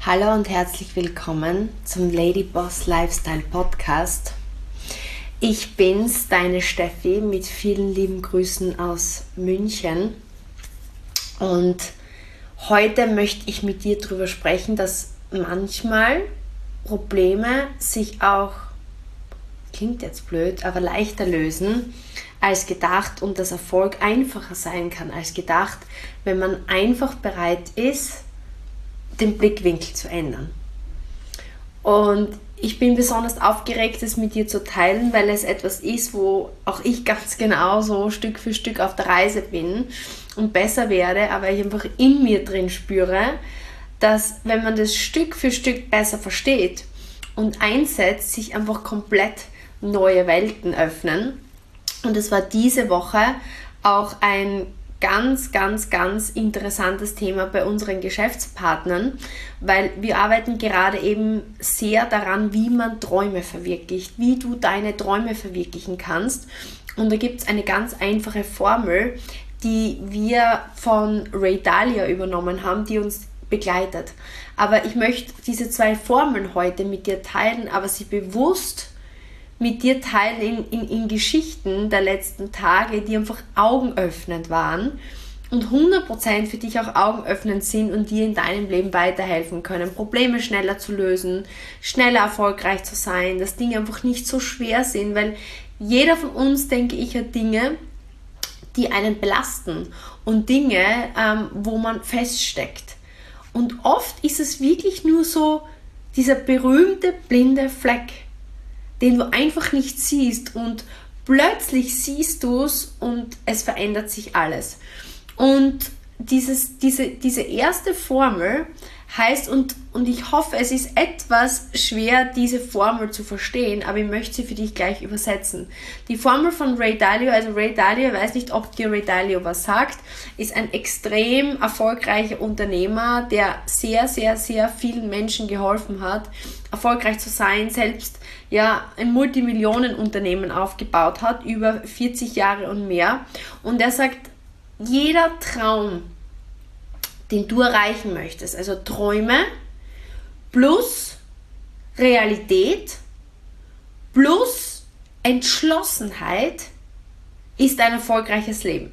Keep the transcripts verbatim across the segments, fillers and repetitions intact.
Hallo und herzlich willkommen zum Lady Boss Lifestyle Podcast. Ich bin's, deine Steffi, mit vielen lieben Grüßen aus München. Und heute möchte ich mit dir darüber sprechen, dass manchmal Probleme sich auch, klingt jetzt blöd, aber leichter lösen als gedacht und dass Erfolg einfacher sein kann als gedacht, wenn man einfach bereit ist, den Blickwinkel zu ändern. Und ich bin besonders aufgeregt, es mit dir zu teilen, weil es etwas ist, wo auch ich ganz genau so Stück für Stück auf der Reise bin und besser werde, aber ich einfach in mir drin spüre, dass wenn man das Stück für Stück besser versteht und einsetzt, sich einfach komplett neue Welten öffnen. Und es war diese Woche auch ein ganz, ganz, ganz interessantes Thema bei unseren Geschäftspartnern, weil wir arbeiten gerade eben sehr daran, wie man Träume verwirklicht, wie du deine Träume verwirklichen kannst. Und da gibt es eine ganz einfache Formel, die wir von Ray Dalio übernommen haben, die uns begleitet. Aber ich möchte diese zwei Formeln heute mit dir teilen, aber sie bewusst mit dir teilen in, in, in Geschichten der letzten Tage, die einfach augenöffnend waren und hundert Prozent für dich auch augenöffnend sind und dir in deinem Leben weiterhelfen können, Probleme schneller zu lösen, schneller erfolgreich zu sein, dass Dinge einfach nicht so schwer sind, weil jeder von uns, denke ich, hat Dinge, die einen belasten und Dinge, ähm, wo man feststeckt. Und oft ist es wirklich nur so dieser berühmte blinde Fleck, den du einfach nicht siehst und plötzlich siehst du es und es verändert sich alles. Und dieses, diese, diese erste Formel heißt, und, und ich hoffe, es ist etwas schwer, diese Formel zu verstehen, aber ich möchte sie für dich gleich übersetzen. Die Formel von Ray Dalio, also Ray Dalio, ich weiß nicht, ob dir Ray Dalio was sagt, ist ein extrem erfolgreicher Unternehmer, der sehr, sehr, sehr vielen Menschen geholfen hat, erfolgreich zu sein, selbst ja ein Multimillionenunternehmen aufgebaut hat, über vierzig Jahre und mehr. Und er sagt, jeder Traum, den du erreichen möchtest, also Träume plus Realität plus Entschlossenheit, ist ein erfolgreiches Leben.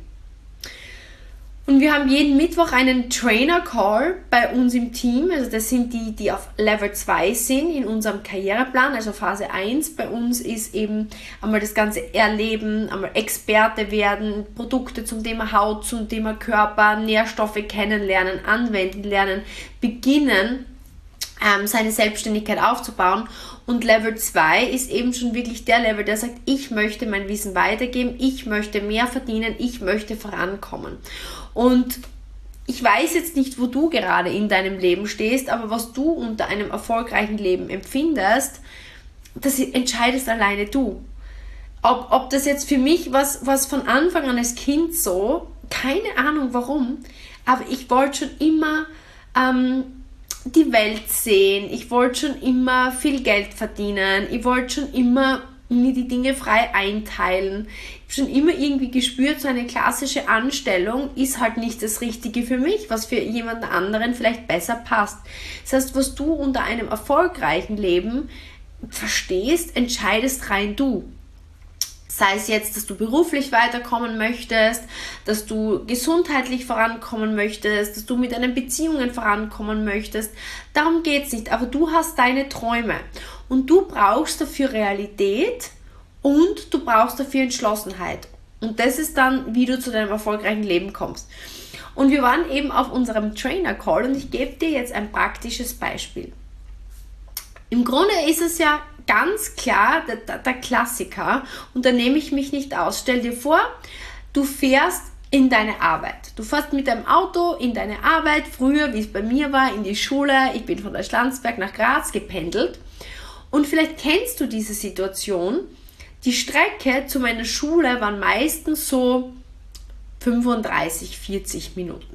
Und wir haben jeden Mittwoch einen Trainer-Call bei uns im Team, also das sind die, die auf Level zwei sind in unserem Karriereplan, also Phase eins bei uns ist eben einmal das ganze Erleben, einmal Experte werden, Produkte zum Thema Haut, zum Thema Körper, Nährstoffe kennenlernen, anwenden lernen, beginnen, ähm, seine Selbstständigkeit aufzubauen. Und Level zwei ist eben schon wirklich der Level, der sagt, ich möchte mein Wissen weitergeben, ich möchte mehr verdienen, ich möchte vorankommen. Und ich weiß jetzt nicht, wo du gerade in deinem Leben stehst, aber was du unter einem erfolgreichen Leben empfindest, das entscheidest alleine du. Ob, ob das jetzt für mich was, was von Anfang an als Kind so, keine Ahnung warum, aber ich wollte schon immer ähm, die Welt sehen, ich wollte schon immer viel Geld verdienen, ich wollte schon immer mir die Dinge frei einteilen. Ich habe schon immer irgendwie gespürt, so eine klassische Anstellung ist halt nicht das Richtige für mich, was für jemand anderen vielleicht besser passt. Das heißt, was du unter einem erfolgreichen Leben verstehst, entscheidest rein du. Sei es jetzt, dass du beruflich weiterkommen möchtest, dass du gesundheitlich vorankommen möchtest, dass du mit deinen Beziehungen vorankommen möchtest. Darum geht es nicht, aber du hast deine Träume und du brauchst dafür Realität und du brauchst dafür Entschlossenheit. Und das ist dann, wie du zu deinem erfolgreichen Leben kommst. Und wir waren eben auf unserem Trainer-Call und ich gebe dir jetzt ein praktisches Beispiel. Im Grunde ist es ja ganz klar der, der, der Klassiker und da nehme ich mich nicht aus. Stell dir vor, du fährst in deine Arbeit. Du fährst mit deinem Auto in deine Arbeit, früher, wie es bei mir war, in die Schule. Ich bin von der Schlanzberg nach Graz gependelt und vielleicht kennst du diese Situation. Die Strecke zu meiner Schule waren meistens so fünfunddreißig, vierzig Minuten.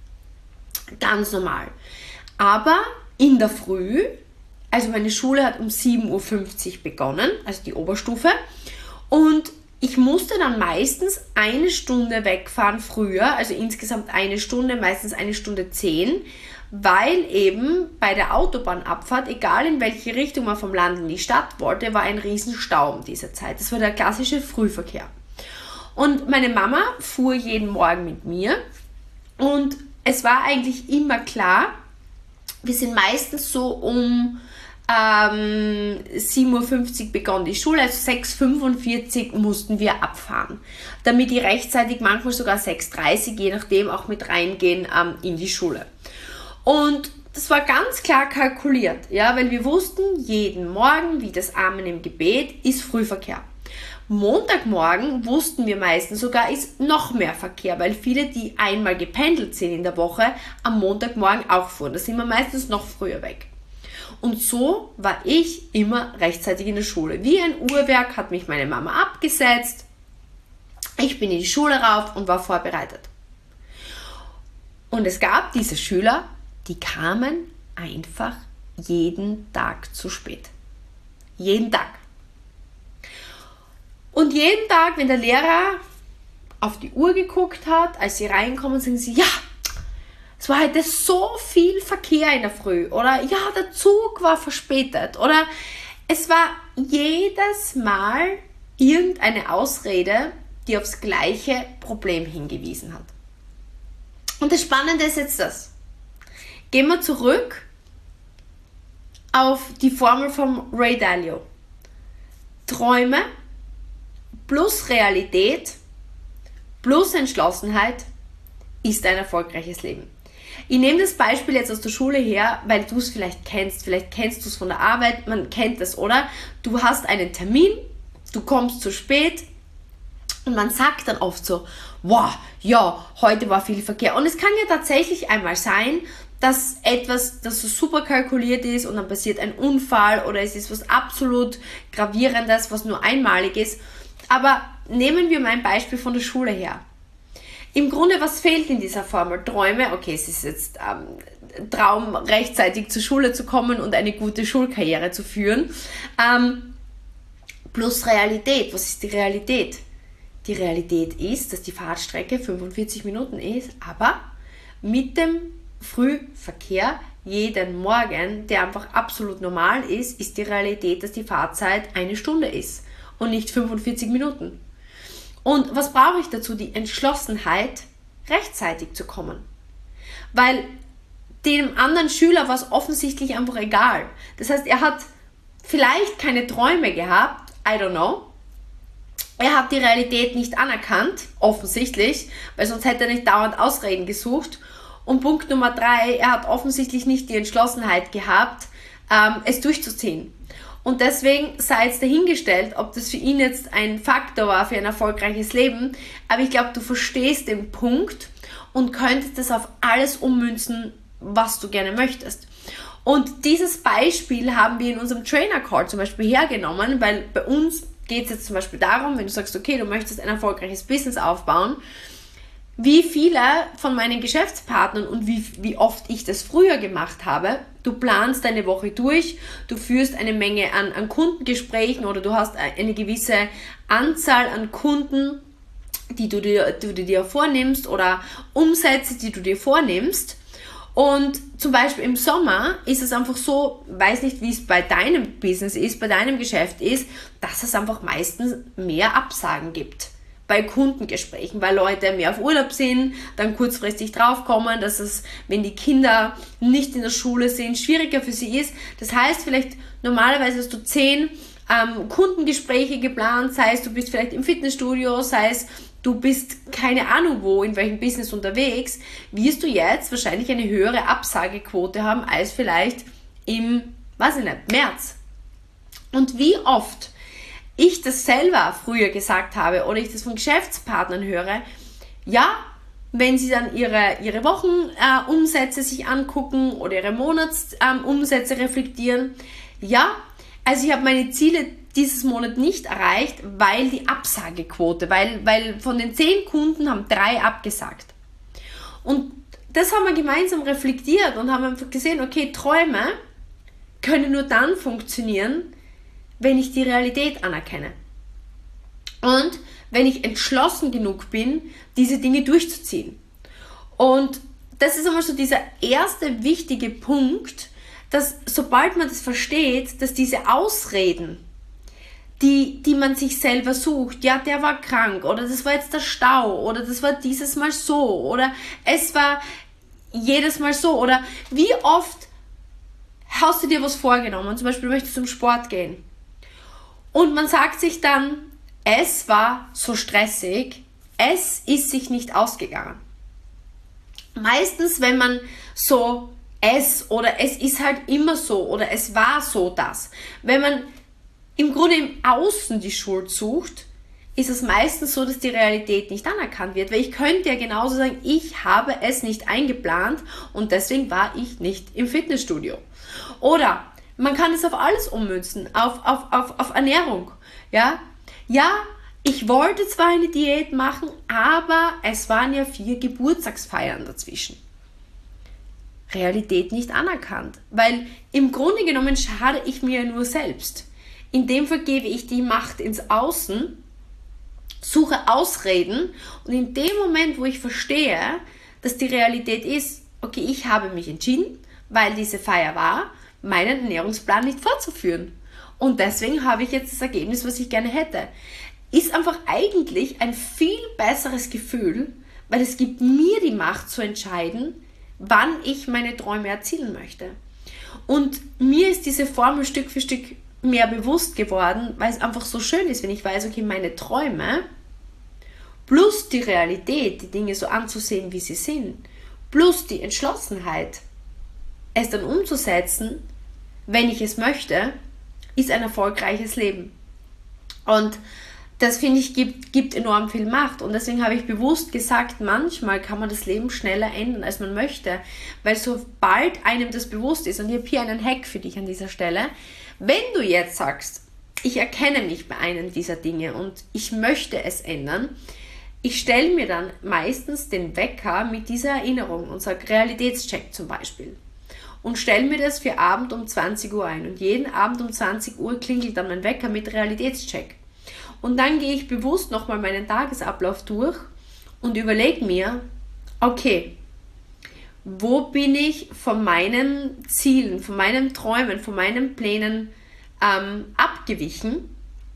Ganz normal. Aber in der Früh, also meine Schule hat um sieben Uhr fünfzig begonnen, also die Oberstufe, und ich musste dann meistens eine Stunde wegfahren früher, also insgesamt eine Stunde, meistens eine Stunde zehn, weil eben bei der Autobahnabfahrt, egal in welche Richtung man vom Land in die Stadt wollte, war ein Riesenstau um diese Zeit. Das war der klassische Frühverkehr. Und meine Mama fuhr jeden Morgen mit mir und es war eigentlich immer klar, wir sind meistens so um ähm, sieben Uhr fünfzig begann die Schule, also sechs Uhr fünfundvierzig mussten wir abfahren, damit die rechtzeitig, manchmal sogar sechs Uhr dreißig, je nachdem, auch mit reingehen ähm, in die Schule. Und das war ganz klar kalkuliert, ja, weil wir wussten, jeden Morgen, wie das Amen im Gebet, ist Frühverkehr. Montagmorgen wussten wir meistens sogar, ist noch mehr Verkehr, weil viele, die einmal gependelt sind in der Woche, am Montagmorgen auch fuhren. Da sind wir meistens noch früher weg. Und so war ich immer rechtzeitig in der Schule. Wie ein Uhrwerk hat mich meine Mama abgesetzt. Ich bin in die Schule rauf und war vorbereitet. Und es gab diese Schüler, die kamen einfach jeden Tag zu spät. Jeden Tag. Und jeden Tag, wenn der Lehrer auf die Uhr geguckt hat, als sie reinkommen, sagen sie, ja, es war heute so viel Verkehr in der Früh. Oder ja, der Zug war verspätet. Oder es war jedes Mal irgendeine Ausrede, die aufs gleiche Problem hingewiesen hat. Und das Spannende ist jetzt das. Gehen wir zurück auf die Formel von Ray Dalio. Träume plus Realität plus Entschlossenheit ist ein erfolgreiches Leben. Ich nehme das Beispiel jetzt aus der Schule her, weil du es vielleicht kennst. Vielleicht kennst du es von der Arbeit, man kennt das, oder? Du hast einen Termin, du kommst zu spät und man sagt dann oft so, wow, ja, heute war viel Verkehr. Und es kann ja tatsächlich einmal sein, dass etwas, das so super kalkuliert ist und dann passiert ein Unfall oder es ist was absolut Gravierendes, was nur einmalig ist. Aber nehmen wir mal ein Beispiel von der Schule her. Im Grunde, was fehlt in dieser Formel? Träume, okay, es ist jetzt ähm, Traum, rechtzeitig zur Schule zu kommen und eine gute Schulkarriere zu führen. Ähm, plus Realität. Was ist die Realität? Die Realität ist, dass die Fahrtstrecke fünfundvierzig Minuten ist, aber mit dem Frühverkehr jeden Morgen, der einfach absolut normal ist, ist die Realität, dass die Fahrzeit eine Stunde ist und nicht fünfundvierzig Minuten. Und was brauche ich dazu? Die Entschlossenheit, rechtzeitig zu kommen. Weil dem anderen Schüler war es offensichtlich einfach egal. Das heißt, er hat vielleicht keine Träume gehabt, I don't know. Er hat die Realität nicht anerkannt, offensichtlich, weil sonst hätte er nicht dauernd Ausreden gesucht. Und Punkt Nummer drei, er hat offensichtlich nicht die Entschlossenheit gehabt, ähm, es durchzuziehen. Und deswegen sei es dahingestellt, ob das für ihn jetzt ein Faktor war für ein erfolgreiches Leben. Aber ich glaube, du verstehst den Punkt und könntest das auf alles ummünzen, was du gerne möchtest. Und dieses Beispiel haben wir in unserem Trainer Call zum Beispiel hergenommen, weil bei uns geht es jetzt zum Beispiel darum, wenn du sagst, okay, du möchtest ein erfolgreiches Business aufbauen, wie viele von meinen Geschäftspartnern und wie, wie oft ich das früher gemacht habe, du planst deine Woche durch, du führst eine Menge an, an Kundengesprächen oder du hast eine gewisse Anzahl an Kunden, die du dir, die du dir vornimmst oder Umsätze, die du dir vornimmst. Und zum Beispiel im Sommer ist es einfach so, weiß nicht, wie es bei deinem Business ist, bei deinem Geschäft ist, dass es einfach meistens mehr Absagen gibt. Bei Kundengesprächen, weil Leute mehr auf Urlaub sind, dann kurzfristig draufkommen, dass es, wenn die Kinder nicht in der Schule sind, schwieriger für sie ist. Das heißt, vielleicht normalerweise hast du zehn ähm, Kundengespräche geplant, sei es du bist vielleicht im Fitnessstudio, sei es du bist keine Ahnung wo, in welchem Business unterwegs, wirst du jetzt wahrscheinlich eine höhere Absagequote haben als vielleicht im, weiß ich nicht, März. Und wie oft ich das selber früher gesagt habe oder ich das von Geschäftspartnern höre, ja, wenn sie dann ihre, ihre Wochenumsätze äh, sich angucken oder ihre Monatsumsätze ähm, reflektieren, ja, also ich habe meine Ziele dieses Monat nicht erreicht, weil die Absagequote, weil, weil von den zehn Kunden haben drei abgesagt. Und das haben wir gemeinsam reflektiert und haben einfach gesehen, okay, Träume können nur dann funktionieren, wenn ich die Realität anerkenne. Und wenn ich entschlossen genug bin, diese Dinge durchzuziehen. Und das ist einmal so dieser erste wichtige Punkt, dass sobald man das versteht, dass diese Ausreden, die, die man sich selber sucht, ja, der war krank oder das war jetzt der Stau oder das war dieses Mal so oder es war jedes Mal so oder wie oft hast du dir was vorgenommen, zum Beispiel möchtest du zum Sport gehen und man sagt sich dann, es war so stressig, es ist sich nicht ausgegangen. Meistens, wenn man so es oder es ist halt immer so oder es war so das, wenn man im Grunde im Außen die Schuld sucht, ist es meistens so, dass die Realität nicht anerkannt wird. Weil ich könnte ja genauso sagen, ich habe es nicht eingeplant und deswegen war ich nicht im Fitnessstudio. Oder man kann es auf alles ummünzen, auf, auf, auf, auf Ernährung. Ja, ja, ich wollte zwar eine Diät machen, aber es waren ja vier Geburtstagsfeiern dazwischen. Realität nicht anerkannt, weil im Grunde genommen schade ich mir ja nur selbst. In dem Fall gebe ich die Macht ins Außen, suche Ausreden und in dem Moment, wo ich verstehe, dass die Realität ist, okay, ich habe mich entschieden, weil diese Feier war, meinen Ernährungsplan nicht fortzuführen. Und deswegen habe ich jetzt das Ergebnis, was ich gerne hätte. Ist einfach eigentlich ein viel besseres Gefühl, weil es gibt mir die Macht zu entscheiden, wann ich meine Träume erzielen möchte. Und mir ist diese Formel Stück für Stück mehr bewusst geworden, weil es einfach so schön ist, wenn ich weiß, okay, meine Träume plus die Realität, die Dinge so anzusehen, wie sie sind, plus die Entschlossenheit, es dann umzusetzen, wenn ich es möchte, ist ein erfolgreiches Leben. Und das, finde ich, gibt, gibt enorm viel Macht. Und deswegen habe ich bewusst gesagt, manchmal kann man das Leben schneller ändern, als man möchte. Weil sobald einem das bewusst ist, und ich habe hier einen Hack für dich an dieser Stelle, wenn du jetzt sagst, ich erkenne mich bei einem dieser Dinge und ich möchte es ändern, ich stelle mir dann meistens den Wecker mit dieser Erinnerung und sage Realitätscheck zum Beispiel. Und stelle mir das für Abend um zwanzig Uhr ein. Und jeden Abend um zwanzig Uhr klingelt dann mein Wecker mit Realitätscheck. Und dann gehe ich bewusst nochmal meinen Tagesablauf durch und überlege mir, okay, wo bin ich von meinen Zielen, von meinen Träumen, von meinen Plänen ähm, abgewichen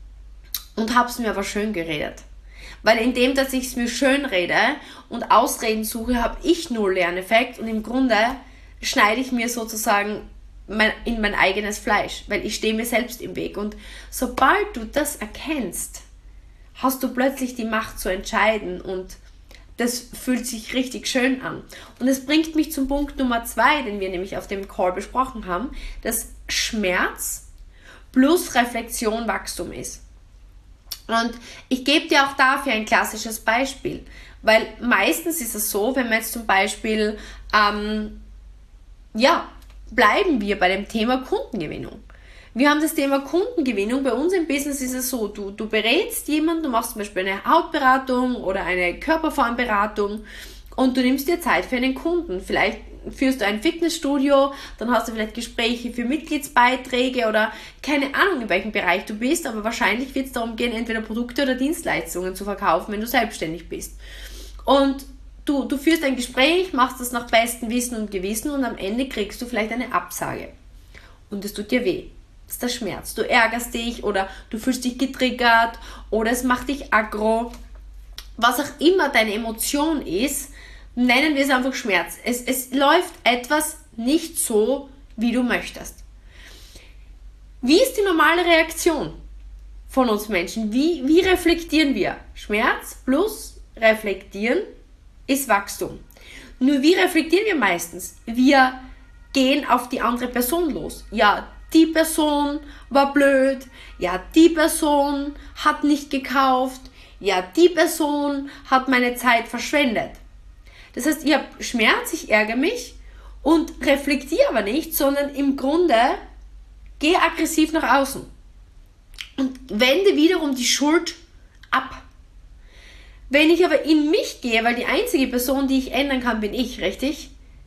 und habe es mir aber schön geredet. Weil indem, dass ich es mir schön rede und Ausreden suche, habe ich null Lerneffekt und im Grunde schneide ich mir sozusagen mein, in mein eigenes Fleisch, weil ich stehe mir selbst im Weg. Und sobald du das erkennst, hast du plötzlich die Macht zu entscheiden und das fühlt sich richtig schön an. Und es bringt mich zum Punkt Nummer zwei, den wir nämlich auf dem Call besprochen haben, dass Schmerz plus Reflexion Wachstum ist. Und ich gebe dir auch dafür ein klassisches Beispiel, weil meistens ist es so, wenn wir jetzt zum Beispiel, ähm, ja, bleiben wir bei dem Thema Kundengewinnung. Wir haben das Thema Kundengewinnung. Bei uns im Business ist es so, du, du berätst jemanden, du machst zum Beispiel eine Hautberatung oder eine Körperformberatung und du nimmst dir Zeit für einen Kunden. Vielleicht führst du ein Fitnessstudio, dann hast du vielleicht Gespräche für Mitgliedsbeiträge oder keine Ahnung, in welchem Bereich du bist, aber wahrscheinlich wird es darum gehen, entweder Produkte oder Dienstleistungen zu verkaufen, wenn du selbstständig bist. Und du, du führst ein Gespräch, machst das nach bestem Wissen und Gewissen und am Ende kriegst du vielleicht eine Absage. Und es tut dir weh. Das ist der Schmerz. Du ärgerst dich oder du fühlst dich getriggert oder es macht dich aggro. Was auch immer deine Emotion ist, nennen wir es einfach Schmerz. Es, es läuft etwas nicht so, wie du möchtest. Wie ist die normale Reaktion von uns Menschen? Wie, wie reflektieren wir? Schmerz plus reflektieren ist Wachstum. Nur wie reflektieren wir meistens? Wir gehen auf die andere Person los. Ja, die Person war blöd. Ja, die Person hat nicht gekauft. Ja, die Person hat meine Zeit verschwendet. Das heißt, ich habe Schmerz, ich ärgere mich und reflektiere aber nicht, sondern im Grunde gehe aggressiv nach außen und wende wiederum die Schuld ab. Wenn ich aber in mich gehe, weil die einzige Person, die ich ändern kann, bin ich, richtig?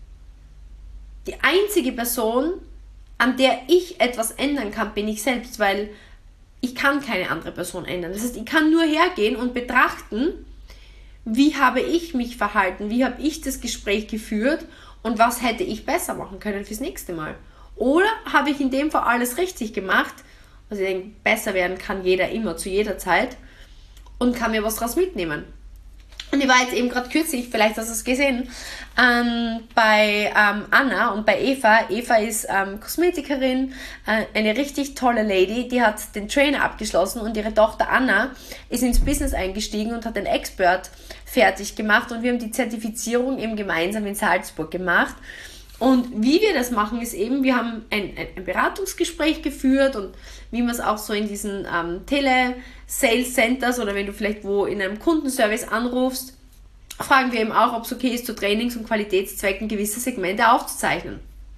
Die einzige Person, an der ich etwas ändern kann, bin ich selbst, weil ich kann keine andere Person ändern. Das heißt, ich kann nur hergehen und betrachten, wie habe ich mich verhalten, wie habe ich das Gespräch geführt und was hätte ich besser machen können fürs nächste Mal. Oder habe ich in dem Fall alles richtig gemacht? Also ich denke, besser werden kann jeder immer, zu jeder Zeit und kann mir was daraus mitnehmen. Und ich war jetzt eben gerade kürzlich, vielleicht hast du es gesehen, ähm, bei ähm, Anna und bei Eva. Eva ist ähm, Kosmetikerin, äh, eine richtig tolle Lady, die hat den Trainer abgeschlossen und ihre Tochter Anna ist ins Business eingestiegen und hat den Expert fertig gemacht und wir haben die Zertifizierung eben gemeinsam in Salzburg gemacht. Und wie wir das machen, ist eben, wir haben ein, ein, ein Beratungsgespräch geführt und wie man es auch so in diesen ähm, Tele-Sales-Centers oder wenn du vielleicht wo in einem Kundenservice anrufst, fragen wir eben auch, ob es okay ist, zu Trainings- und Qualitätszwecken gewisse Segmente aufzuzeichnen.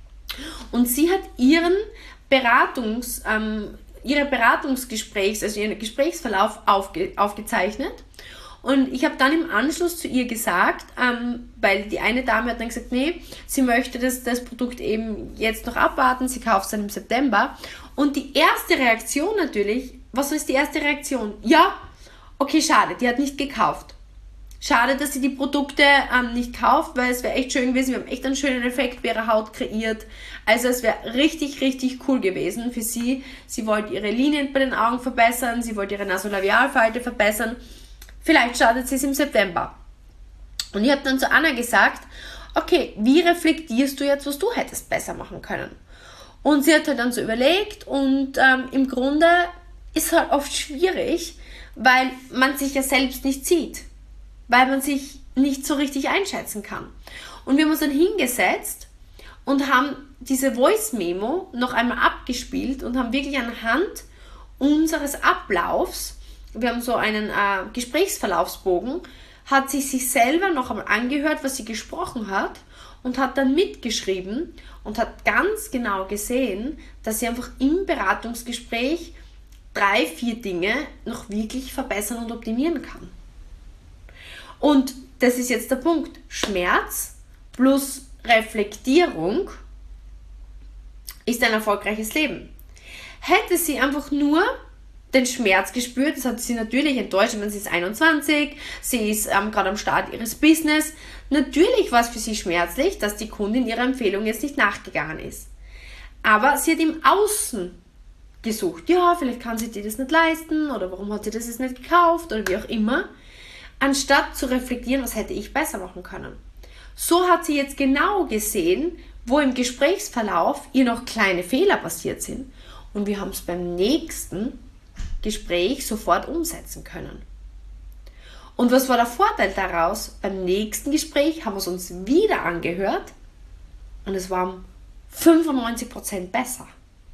Und sie hat ihren Beratungs, ähm, ihre Beratungsgesprächs, also ihren Gesprächsverlauf aufge, aufgezeichnet. Und ich habe dann im Anschluss zu ihr gesagt, ähm, weil die eine Dame hat dann gesagt, nee, sie möchte das, das Produkt eben jetzt noch abwarten, sie kauft es dann im September. Und die erste Reaktion natürlich, was ist die erste Reaktion? Ja, okay, schade, die hat nicht gekauft. Schade, dass sie die Produkte ähm, nicht kauft, weil es wäre echt schön gewesen, wir haben echt einen schönen Effekt bei ihrer Haut kreiert. Also es wäre richtig, richtig cool gewesen für sie. Sie wollte ihre Linien bei den Augen verbessern, sie wollte ihre Nasolabialfalte verbessern. Vielleicht startet sie es im September. Und ich habe dann zu Anna gesagt, okay, wie reflektierst du jetzt, was du hättest besser machen können? Und sie hat halt dann so überlegt und ähm, im Grunde ist es halt oft schwierig, weil man sich ja selbst nicht sieht, weil man sich nicht so richtig einschätzen kann. Und wir haben uns dann hingesetzt und haben diese Voice-Memo noch einmal abgespielt und haben wirklich anhand unseres Ablaufs, wir haben so einen äh, Gesprächsverlaufsbogen, hat sie sich selber noch einmal angehört, was sie gesprochen hat und hat dann mitgeschrieben und hat ganz genau gesehen, dass sie einfach im Beratungsgespräch drei, vier Dinge noch wirklich verbessern und optimieren kann. Und das ist jetzt der Punkt. Schmerz plus Reflektierung ist ein erfolgreiches Leben. Hätte sie einfach nur den Schmerz gespürt, das hat sie natürlich enttäuscht, wenn sie ist einundzwanzig, sie ist ähm, gerade am Start ihres Business. Natürlich war es für sie schmerzlich, dass die Kundin ihrer Empfehlung jetzt nicht nachgegangen ist. Aber sie hat im Außen gesucht, ja, vielleicht kann sie dir das nicht leisten oder warum hat sie das jetzt nicht gekauft oder wie auch immer, anstatt zu reflektieren, was hätte ich besser machen können. So hat sie jetzt genau gesehen, wo im Gesprächsverlauf ihr noch kleine Fehler passiert sind und wir haben es beim nächsten Gespräch sofort umsetzen können. Und was war der Vorteil daraus? Beim nächsten Gespräch haben wir es uns wieder angehört und es war um fünfundneunzig Prozent besser.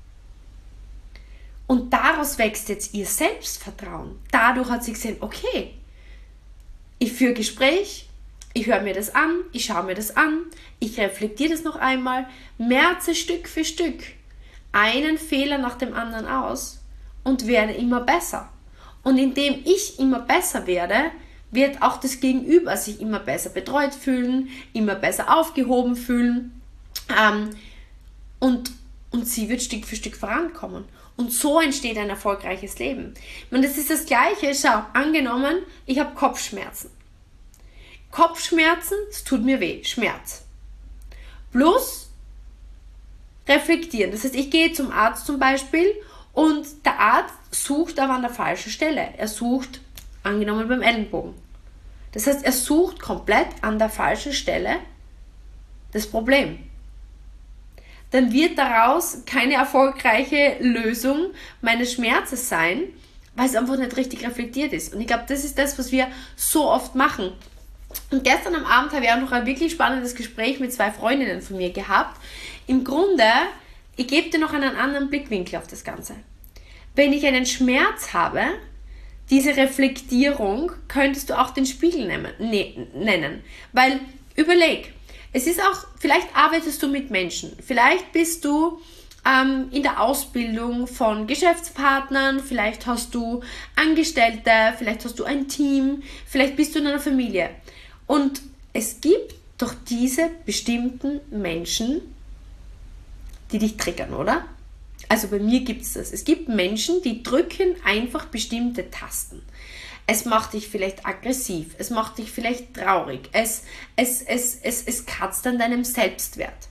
Und daraus wächst jetzt ihr Selbstvertrauen. Dadurch hat sie gesehen, okay, ich führe Gespräch, ich höre mir das an, ich schaue mir das an, ich reflektiere das noch einmal, merze Stück für Stück einen Fehler nach dem anderen aus und werde immer besser. Und indem ich immer besser werde, wird auch das Gegenüber sich immer besser betreut fühlen, immer besser aufgehoben fühlen ähm, und, und sie wird Stück für Stück vorankommen. Und so entsteht ein erfolgreiches Leben. Und das ist das Gleiche. Schau, angenommen, ich habe Kopfschmerzen. Kopfschmerzen, es tut mir weh, Schmerz. Plus reflektieren. Das heißt, ich gehe zum Arzt zum Beispiel und der Arzt sucht aber an der falschen Stelle. Er sucht, angenommen beim Ellenbogen. Das heißt, er sucht komplett an der falschen Stelle das Problem. Dann wird daraus keine erfolgreiche Lösung meines Schmerzes sein, weil es einfach nicht richtig reflektiert ist. Und ich glaube, das ist das, was wir so oft machen. Und gestern am Abend habe ich auch noch ein wirklich spannendes Gespräch mit zwei Freundinnen von mir gehabt. Im Grunde, ich gebe dir noch einen anderen Blickwinkel auf das Ganze. Wenn ich einen Schmerz habe, diese Reflektierung könntest du auch den Spiegel nennen. Weil, überleg, es ist auch, vielleicht arbeitest du mit Menschen, vielleicht bist du ähm, in der Ausbildung von Geschäftspartnern, vielleicht hast du Angestellte, vielleicht hast du ein Team, vielleicht bist du in einer Familie. Und es gibt doch diese bestimmten Menschen, die dich triggern, oder? Also bei mir gibt es das. Es gibt Menschen, die drücken einfach bestimmte Tasten. Es macht dich vielleicht aggressiv, es macht dich vielleicht traurig, es, es, es, es, es kratzt an deinem Selbstwert.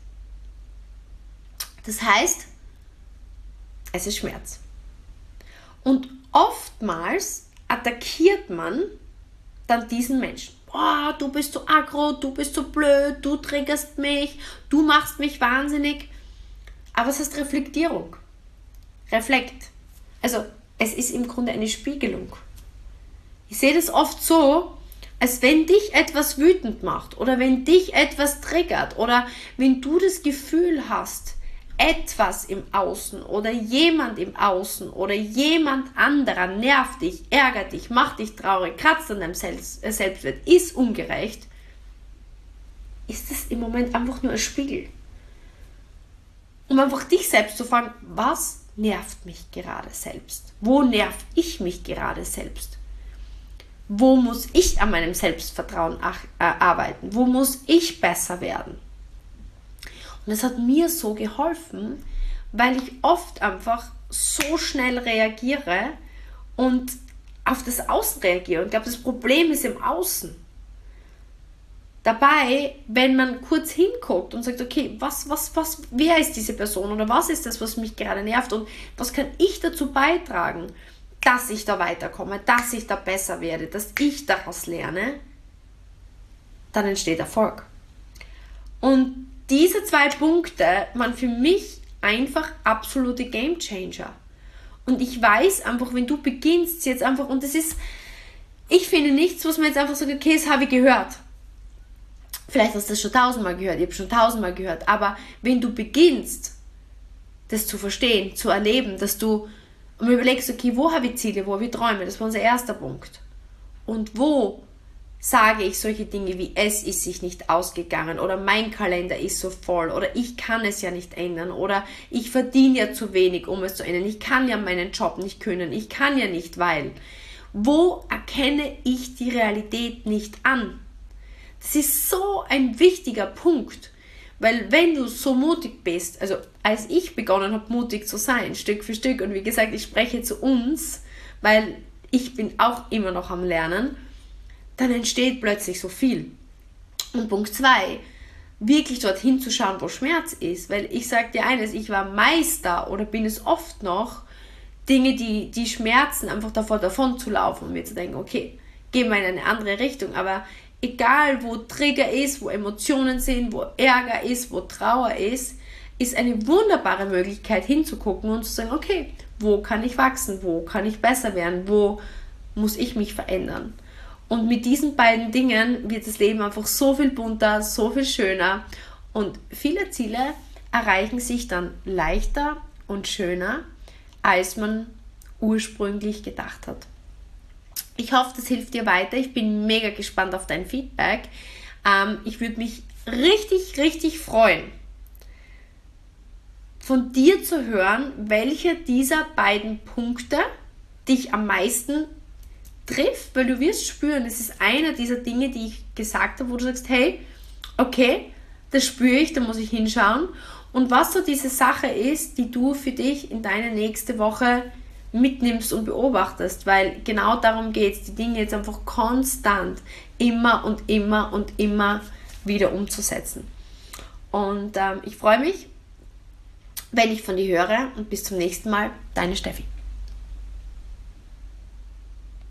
Das heißt, es ist Schmerz. Und oftmals attackiert man dann diesen Menschen. Boah, du bist so aggro, du bist so blöd, du triggerst mich, du machst mich wahnsinnig. Aber es heißt Reflektierung. Reflekt. Also es ist im Grunde eine Spiegelung. Ich sehe das oft so, als wenn dich etwas wütend macht oder wenn dich etwas triggert oder wenn du das Gefühl hast, etwas im Außen oder jemand im Außen oder jemand anderer nervt dich, ärgert dich, macht dich traurig, kratzt an deinem Selbstwert, ist ungerecht, ist es im Moment einfach nur ein Spiegel. Um einfach dich selbst zu fragen, was nervt mich gerade selbst? Wo nerv ich mich gerade selbst? Wo muss ich an meinem Selbstvertrauen arbeiten? Wo muss ich besser werden? Und es hat mir so geholfen, weil ich oft einfach so schnell reagiere und auf das Außen reagiere. Und ich glaube, das Problem ist im Außen. Dabei, wenn man kurz hinguckt und sagt, okay, was, was, was, wer ist diese Person oder was ist das, was mich gerade nervt und was kann ich dazu beitragen, dass ich da weiterkomme, dass ich da besser werde, dass ich daraus lerne, dann entsteht Erfolg. Und diese zwei Punkte waren für mich einfach absolute Gamechanger. Und ich weiß einfach, wenn du beginnst jetzt einfach, und das ist, ich finde nichts, was man jetzt einfach sagt, okay, das habe ich gehört. Vielleicht hast du das schon tausendmal gehört, ich habe schon tausendmal gehört, aber wenn du beginnst, das zu verstehen, zu erleben, dass du und überlegst, okay, wo habe ich Ziele, wo habe ich Träume, das war unser erster Punkt. Und wo sage ich solche Dinge wie, es ist sich nicht ausgegangen oder mein Kalender ist so voll oder ich kann es ja nicht ändern oder ich verdiene ja zu wenig, um es zu ändern, ich kann ja meinen Job nicht können, ich kann ja nicht, weil. Wo erkenne ich die Realität nicht an? Das ist so ein wichtiger Punkt, weil wenn du so mutig bist, also als ich begonnen habe, mutig zu sein, Stück für Stück, und wie gesagt, ich spreche zu uns, weil ich bin auch immer noch am Lernen, dann entsteht plötzlich so viel. Und Punkt zwei, wirklich dorthin zu schauen, wo Schmerz ist, weil ich sage dir eines, ich war Meister oder bin es oft noch, Dinge, die, die schmerzen, einfach davor davon zu laufen und mir zu denken, okay, gehen wir in eine andere Richtung, aber egal wo Trigger ist, wo Emotionen sind, wo Ärger ist, wo Trauer ist, ist eine wunderbare Möglichkeit hinzugucken und zu sagen, okay, wo kann ich wachsen, wo kann ich besser werden, wo muss ich mich verändern. Und mit diesen beiden Dingen wird das Leben einfach so viel bunter, so viel schöner und viele Ziele erreichen sich dann leichter und schöner, als man ursprünglich gedacht hat. Ich hoffe, das hilft dir weiter. Ich bin mega gespannt auf dein Feedback. Ähm, ich würde mich richtig, richtig freuen, von dir zu hören, welcher dieser beiden Punkte dich am meisten trifft, weil du wirst spüren, es ist einer dieser Dinge, die ich gesagt habe, wo du sagst, hey, okay, das spüre ich, da muss ich hinschauen. Und was so diese Sache ist, die du für dich in deine nächste Woche mitnimmst und beobachtest, weil genau darum geht es, die Dinge jetzt einfach konstant immer und immer und immer wieder umzusetzen. Und ähm, ich freue mich, wenn ich von dir höre, und bis zum nächsten Mal, deine Steffi.